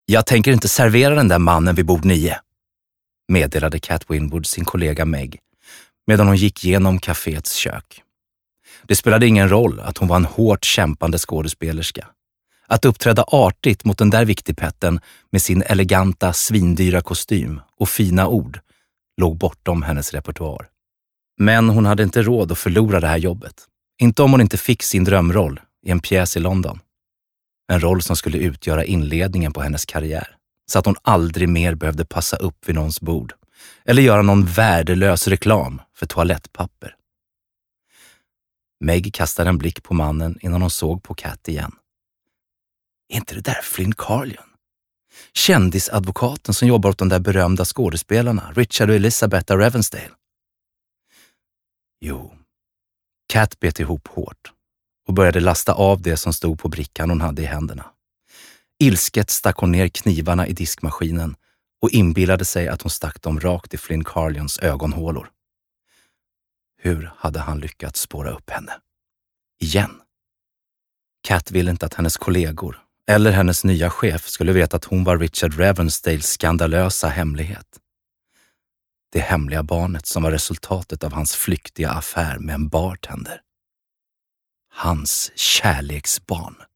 Jag tänker inte servera den där mannen vid bord 9, meddelade Cat Winwood sin kollega Meg medan hon gick genom kaféets kök. Det spelade ingen roll att hon var en hårt kämpande skådespelerska. Att uppträda artigt mot den där viktigpetten med sin eleganta, svindyra kostym och fina ord låg bortom hennes repertoar. Men hon hade inte råd att förlora det här jobbet. Inte om hon inte fick sin drömroll i en pjäs i London. En roll som skulle utgöra inledningen på hennes karriär. Så att hon aldrig mer behövde passa upp vid någons bord. Eller göra någon värdelös reklam för toalettpapper. Meg kastade en blick på mannen innan hon såg på Cat igen. Är inte det där Flynn Carlion? Kändisadvokaten som jobbar åt de där berömda skådespelarna, Richard och Elisabetta Ravensdale. Jo, Cat bet ihop hårt och började lasta av det som stod på brickan hon hade i händerna. Ilsket stack hon ner knivarna i diskmaskinen och inbillade sig att hon stack dem rakt i Flynn Carlions ögonhålor. Hur hade han lyckats spåra upp henne? Igen. Cat ville inte att hennes kollegor eller hennes nya chef skulle veta att hon var Richard Ravensdales skandalösa hemlighet. Det hemliga barnet som var resultatet av hans flyktiga affär med en bartender. Hans kärleksbarn.